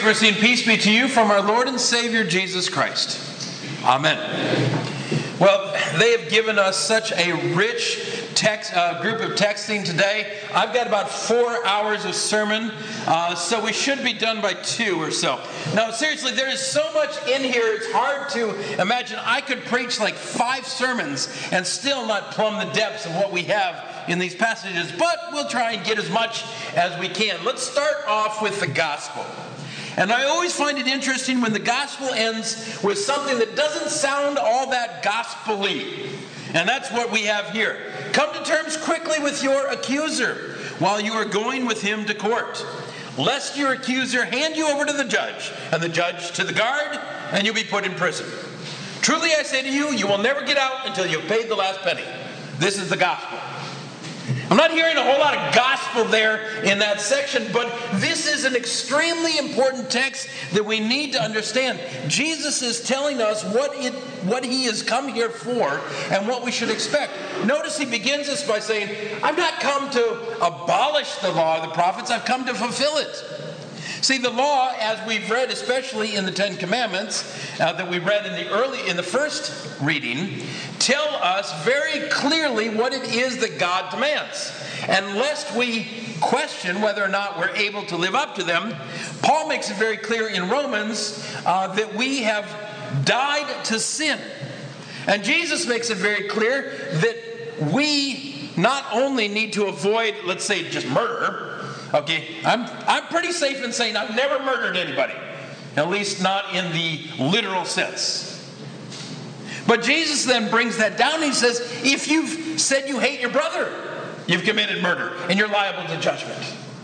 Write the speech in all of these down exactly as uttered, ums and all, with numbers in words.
Grace, mercy, and peace be to you from our Lord and Savior, Jesus Christ. Amen. Well, they have given us such a rich text, uh, group of texting today. I've got about four hours of sermon, uh, so we should be done by two or so. Now, seriously, there is so much in here, it's hard to imagine. I could preach like five sermons and still not plumb the depths of what we have in these passages, but we'll try and get as much as we can. Let's start off with the gospel. And I always find it interesting when the gospel ends with something that doesn't sound all that gospel-y. And that's what we have here. Come to terms quickly with your accuser while you are going with him to court, lest your accuser hand you over to the judge, and the judge to the guard, and you'll be put in prison. Truly I say to you, you will never get out until you've paid the last penny. This is the gospel. I'm not hearing a whole lot of gospel there in that section, but this is an extremely important text that we need to understand. Jesus is telling us what it, what he has come here for and what we should expect. Notice he begins this by saying, I've not come to abolish the law of the prophets, I've come to fulfill it. See, the law, as we've read, especially in the Ten Commandments, uh, that we read in the early, in the first reading, tell us very clearly what it is that God demands. And lest we question whether or not we're able to live up to them, Paul makes it very clear in Romans uh, that we have died to sin. And Jesus makes it very clear that we not only need to avoid, let's say, just murder. Okay, I'm I'm pretty safe in saying I've never murdered anybody, at least not in the literal sense. But Jesus then brings that down and he says, if you've said you hate your brother, you've committed murder and you're liable to judgment.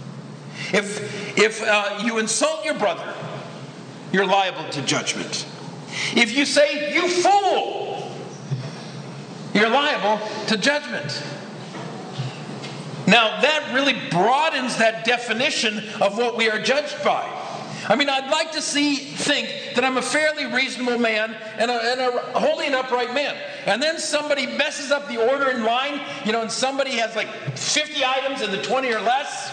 If, if uh, you insult your brother, you're liable to judgment. If you say, you fool, you're liable to judgment. Now, that really broadens that definition of what we are judged by. I mean, I'd like to see, think that I'm a fairly reasonable man and a, and a holy and upright man. And then somebody messes up the order in line, you know, and somebody has like fifty items in the twenty or less.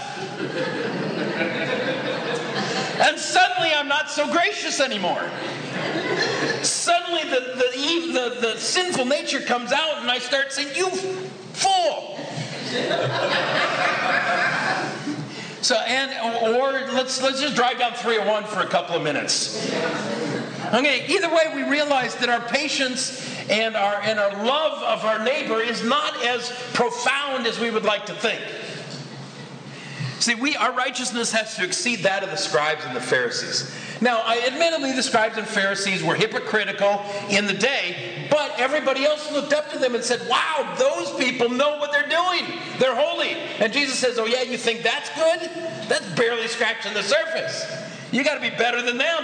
And suddenly I'm not so gracious anymore. Suddenly the, the, the, the sinful nature comes out and I start saying, you fool! So, and or let's let's just drive down three oh one for a couple of minutes. Okay, either way, we realize that our patience and our and our love of our neighbor is not as profound as we would like to think. See, we our righteousness has to exceed that of the scribes and the Pharisees. Now, I, admittedly, the scribes and Pharisees were hypocritical in the day, but everybody else looked up to them and said, wow, those people know what they're doing. They're holy. And Jesus says, oh yeah, you think that's good? That's barely scratching the surface. You got to be better than them.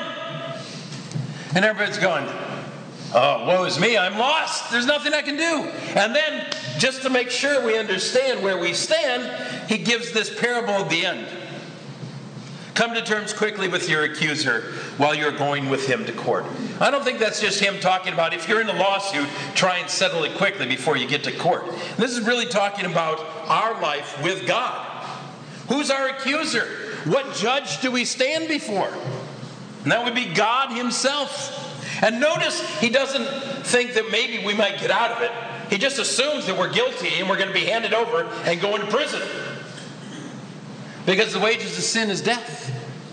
And everybody's going, oh, woe is me, I'm lost. There's nothing I can do. And then, just to make sure we understand where we stand, he gives this parable at the end. Come to terms quickly with your accuser while you're going with him to court. I don't think that's just him talking about if you're in a lawsuit, try and settle it quickly before you get to court. This is really talking about our life with God. Who's our accuser? What judge do we stand before? And that would be God himself. And notice he doesn't think that maybe we might get out of it. He just assumes that we're guilty and we're going to be handed over and go into prison. Because the wages of sin is death.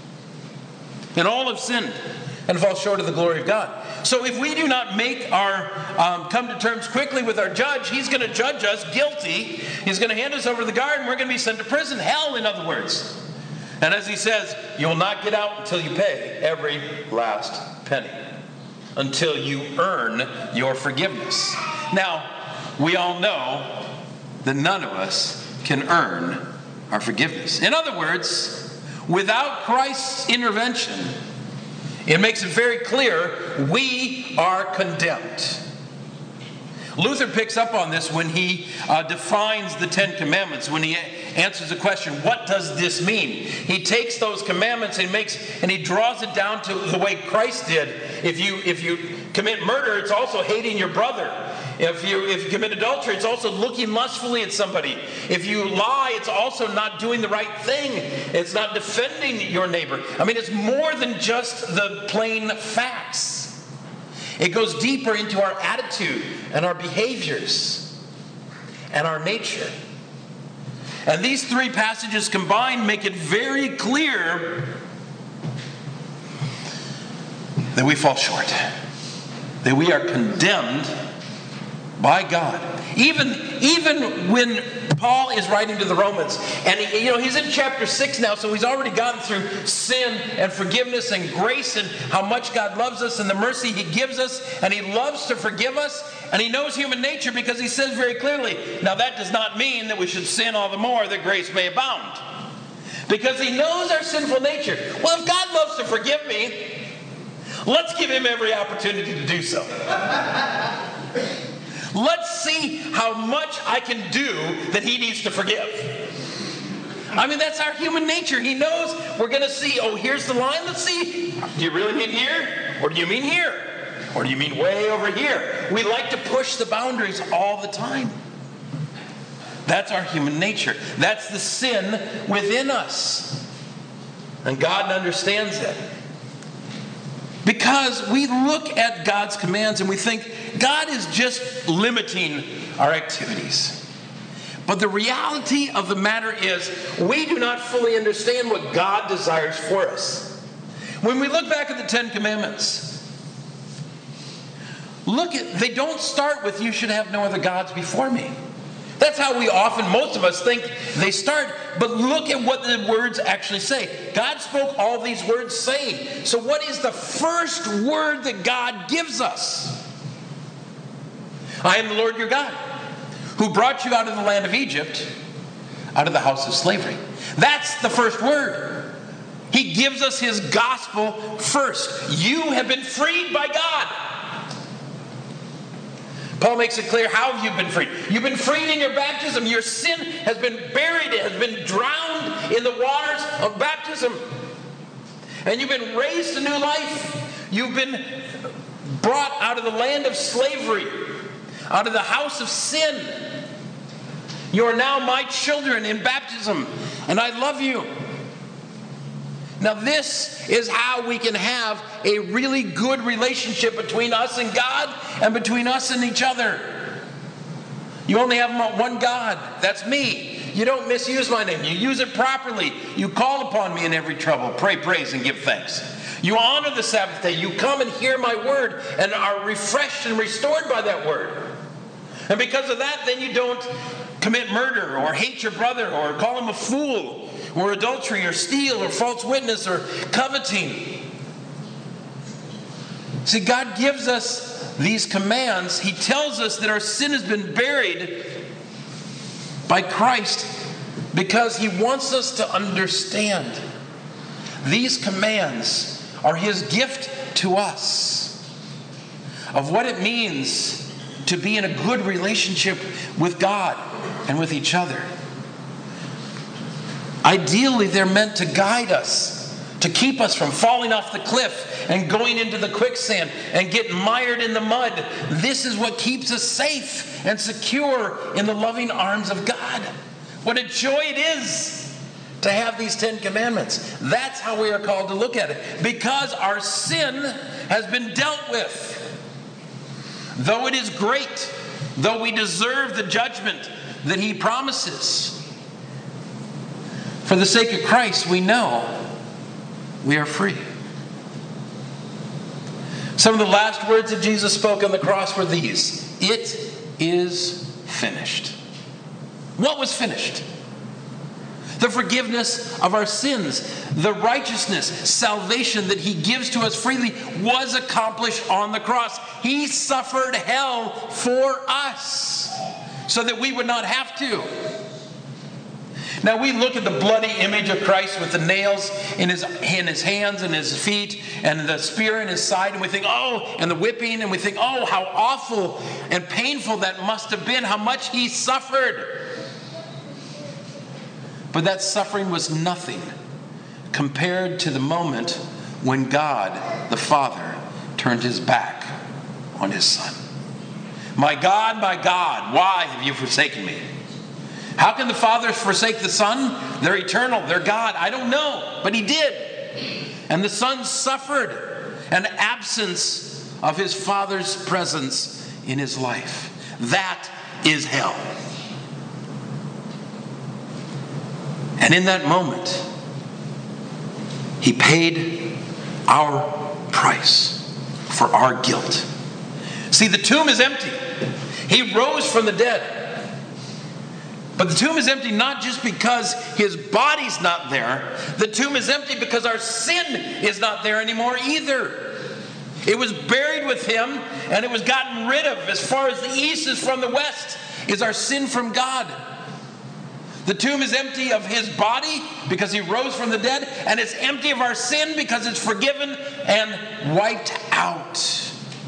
And all have sinned and fall short of the glory of God. So if we do not make our, um, come to terms quickly with our judge, he's going to judge us guilty. He's going to hand us over to the guard and we're going to be sent to prison. Hell, in other words. And as he says, you will not get out until you pay every last penny. Until you earn your forgiveness. Now, we all know that none of us can earn our forgiveness. In other words, without Christ's intervention, it makes it very clear we are condemned. Luther picks up on this when he uh, defines the Ten Commandments, when he answers the question, what does this mean? He takes those commandments and makes and he draws it down to the way Christ did. If you if you commit murder, it's also hating your brother. If you if you commit adultery, it's also looking lustfully at somebody. If you lie, it's also not doing the right thing. It's not defending your neighbor. I mean, it's more than just the plain facts. It goes deeper into our attitude and our behaviors and our nature. And these three passages combined make it very clear that we fall short, that we are condemned by God. Even, even when Paul is writing to the Romans, and he, you know, he's in chapter six now, so he's already gotten through sin and forgiveness and grace and how much God loves us and the mercy he gives us, and he loves to forgive us, and he knows human nature because he says very clearly, now that does not mean that we should sin all the more that grace may abound. Because he knows our sinful nature. Well, if God loves to forgive me, let's give him every opportunity to do so. Let's see how much I can do that he needs to forgive. I mean, that's our human nature. He knows we're going to see, oh, here's the line. Let's see. Do you really mean here? Or do you mean here? Or do you mean way over here? We like to push the boundaries all the time. That's our human nature. That's the sin within us. And God understands it. Because we look at God's commands and we think God is just limiting our activities. But the reality of the matter is we do not fully understand what God desires for us. When we look back at the Ten Commandments, look at, they don't start with you should have no other gods before me. That's how we often, most of us think they start. But look at what the words actually say. God spoke all these words saying. So what is the first word that God gives us? I am the Lord your God, who brought you out of the land of Egypt, out of the house of slavery. That's the first word. He gives us his gospel first. You have been freed by God. Paul makes it clear, how have you been freed? You've been freed in your baptism. Your sin has been buried. It has been drowned in the waters of baptism. And you've been raised to new life. You've been brought out of the land of slavery, out of the house of sin. You are now my children in baptism, and I love you. Now this is how we can have a really good relationship between us and God and between us and each other. You only have one God. That's me. You don't misuse my name. You use it properly. You call upon me in every trouble. Pray, praise, and give thanks. You honor the Sabbath day. You come and hear my word and are refreshed and restored by that word. And because of that, then you don't commit murder or hate your brother or call him a fool, or adultery, or steal, or false witness, or coveting. See, God gives us these commands. He tells us that our sin has been buried by Christ because he wants us to understand these commands are his gift to us of what it means to be in a good relationship with God and with each other. Ideally, they're meant to guide us, to keep us from falling off the cliff and going into the quicksand and getting mired in the mud. This is what keeps us safe and secure in the loving arms of God. What a joy it is to have these Ten Commandments. That's how we are called to look at it. Because our sin has been dealt with. Though it is great, though we deserve the judgment that he promises, for the sake of Christ, we know we are free. Some of the last words that Jesus spoke on the cross were these: it is finished. What was finished? The forgiveness of our sins, the righteousness, salvation that he gives to us freely was accomplished on the cross. He suffered hell for us so that we would not have to. Now we look at the bloody image of Christ with the nails in his, in his hands and his feet and the spear in his side, and we think, oh, and the whipping, and we think, oh, how awful and painful that must have been, how much he suffered. But that suffering was nothing compared to the moment when God, the Father, turned his back on his Son. My God, my God, why have you forsaken me? How can the Father forsake the Son? They're eternal, they're God. I don't know, but he did. And the Son suffered an absence of his Father's presence in his life. That is hell. And in that moment, he paid our price for our guilt. See, the tomb is empty. He rose from the dead. But the tomb is empty not just because his body's not there. The tomb is empty because our sin is not there anymore either. It was buried with him and it was gotten rid of. As far as the east is from the west is our sin from God. The tomb is empty of his body because he rose from the dead, and it's empty of our sin because it's forgiven and wiped out.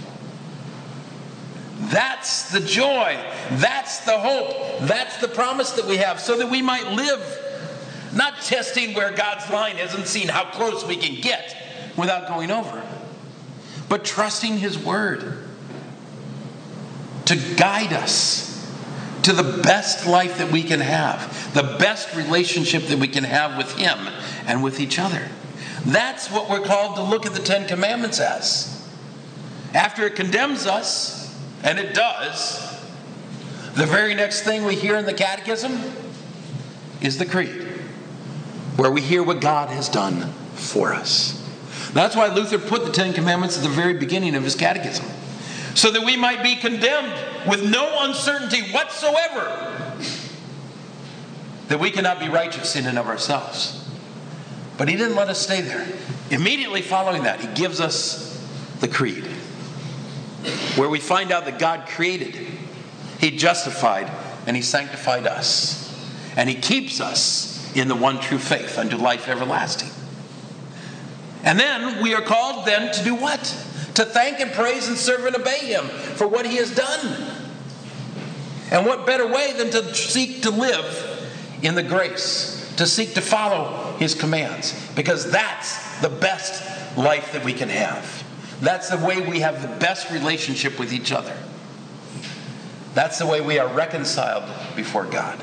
That's the joy. That's the hope. That's the promise that we have so that we might live, not testing where God's line is and seeing how close we can get without going over, but trusting his word to guide us to the best life that we can have, the best relationship that we can have with him and with each other. That's what we're called to look at the Ten Commandments as. After it condemns us, and it does, the very next thing we hear in the Catechism is the Creed, where we hear what God has done for us. That's why Luther put the Ten Commandments at the very beginning of his Catechism, so that we might be condemned with no uncertainty whatsoever that we cannot be righteous in and of ourselves. But he didn't let us stay there. Immediately following that, he gives us the Creed, where we find out that God created, he justified, and he sanctified us. And he keeps us in the one true faith unto life everlasting. And then we are called then to do what? To thank and praise and serve and obey him for what he has done. And what better way than to seek to live in the grace, to seek to follow his commands, because that's the best life that we can have. That's the way we have the best relationship with each other. That's the way we are reconciled before God.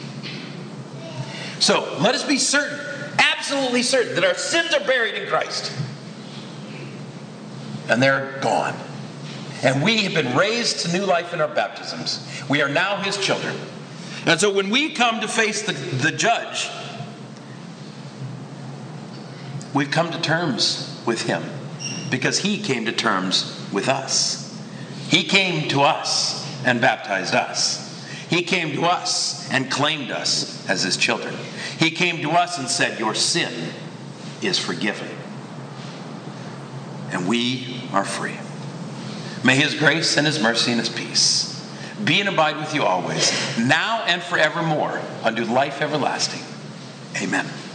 So let us be certain, absolutely certain, that our sins are buried in Christ. And they're gone. And we have been raised to new life in our baptisms. We are now his children. And so when we come to face the, the judge, we've come to terms with him because he came to terms with us. He came to us and baptized us. He came to us and claimed us as his children. He came to us and said, your sin is forgiven. And we are free. May his grace and his mercy and his peace be and abide with you always, now and forevermore, unto life everlasting. Amen.